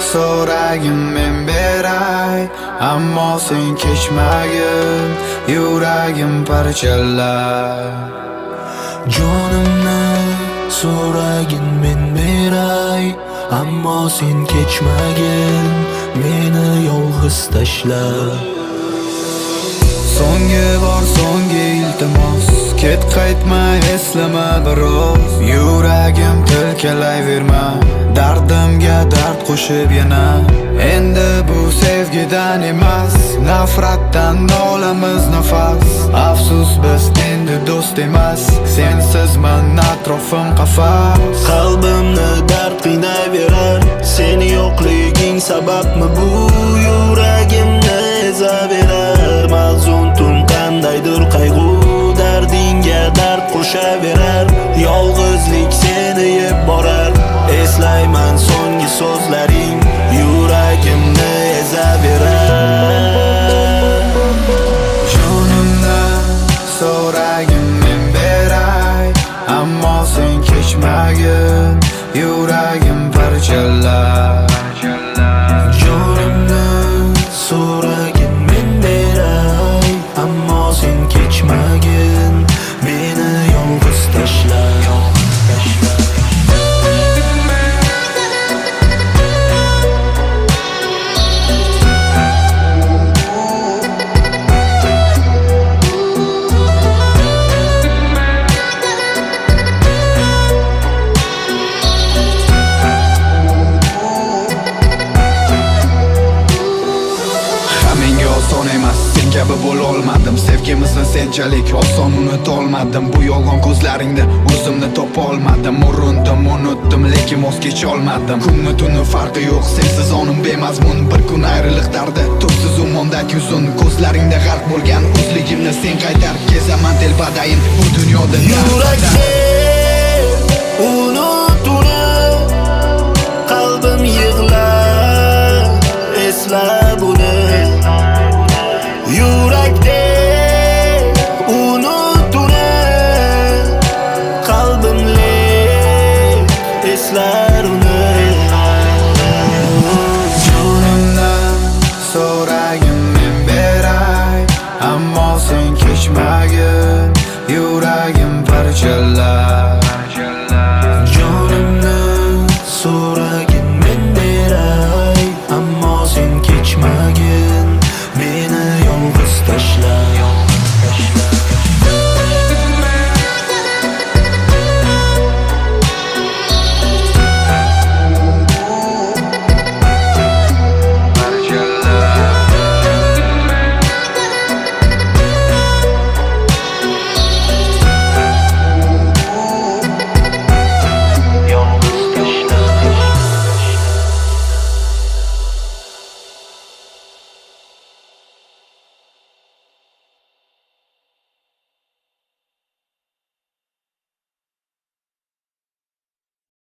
so'ragin men beray, ammo sen kechmagin, yuragim parchalar. Jonimni so'ragin men beray, ammo sen kechmagin, meni yolg'iz tashla. So'nggi bor so'nggi iltimos, ket qaytma eslama biroz. Yuragim tilkalayverma, dardimga dard qo'shib yana. Endi bu sevgidan emas, nafratdan olamiz nafas. Afsus biz endi do'st emas, sensiz men atrofim qafas. Qalbimni dard qiynayverar, seni yo'qliging sababmi bu? Yuragimni ezaverar, mahzun tun qandaydir qayg'u. Dardingga dard qo'shaverar, yolg'izlik seni yeb borar. Eslayman so'nggi so'zlaring, yuragimni ezaverar. Jonimdan so'ragin men beray, ammo sen kechmagin, yuragim parchalar. Jonimdan so'ragin men beray, ammo sen kechmagin, meni yolg'iz tashla. Oson emas, sen kabi bo'lolmadim. Sevgimizni senchalik oson unutolmadim. Bu yolg'on ko'zlaringda o'zimni topa olmadim. Urindim, unutdim, lekin voz kecholmadim. Kunni tuni farqi yo'q, sensiz onim bemazmun. Bir kun ayriliq dardi, tubsiz umondagi uzun. Ko'zlaringda g'arq bo'lgan o'zligimni sen qaytar. Kezaman telbadayin bu dunyoda. Yurakni unutib, qalbim yig'lar, eslab uni. Yurakda unutib, qalbim eslar uni. Jonimdan so'ragin men beray, ammo sen kechmagin, yuragim parchalar.